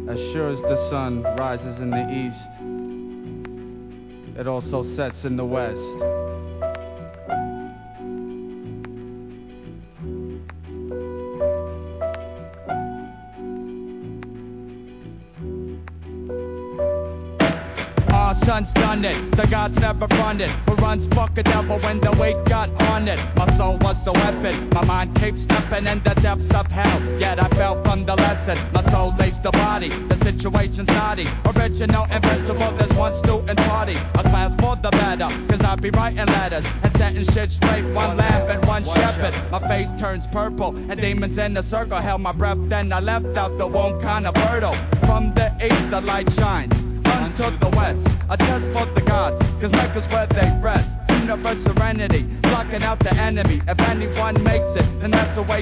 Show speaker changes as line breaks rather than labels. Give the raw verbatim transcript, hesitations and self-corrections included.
As sure as the sun rises in the east, it also sets in the west.
Our son's done it, the gods never run it. Who runs fuck a devil when the weight got on it? My soul was the weapon, my mind keeps stepping in the depths of hell. Yet I fell from the lesson, my soul leaves the body. The situation's naughty, original, invincible, there's one student party. A class for the better, cause I be writing letters and setting shit straight. One lamb and one shepherd, my face turns purple and demons in the circle held my breath. Then I left out the womb kinda fertile. From the east the light shines unto the west, a test for the gods, cause Mecca's where they rest. Universe serenity, blocking out the enemy. If anyone makes it, then that's the way